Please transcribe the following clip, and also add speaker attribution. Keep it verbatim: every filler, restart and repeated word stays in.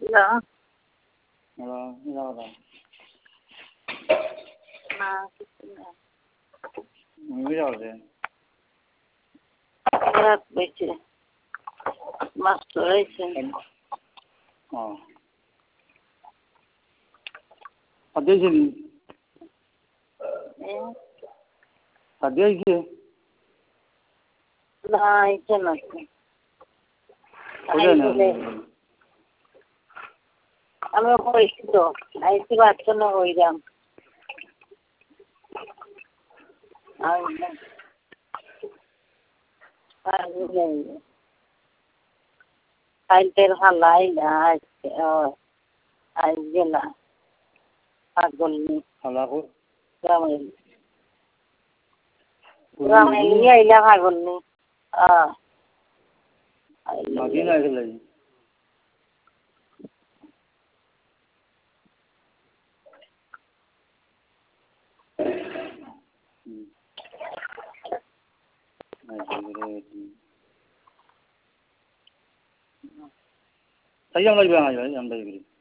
Speaker 1: Hello.
Speaker 2: Hello, hello rồi.
Speaker 1: À, cái gì nè.
Speaker 2: Mới rồi rồi.
Speaker 1: Berat beçi. Masturation.
Speaker 2: Ờ. Adesi.
Speaker 1: Ne?
Speaker 2: Adesi.
Speaker 1: Daha içemezsin.
Speaker 2: Öyle
Speaker 1: Ayrıca
Speaker 2: mi?
Speaker 1: আমি হয়েছি তো আইসি বাচ্চা না হইলাম ফাইলটের হালাই না আজকে আজ গেলা পাগল নি
Speaker 2: Halako.
Speaker 1: গ্রামে গ্রামে নিয়ে আইলা পাগল নি আহ
Speaker 2: Madina gele. Sayang lagi bang aja, yang tadi.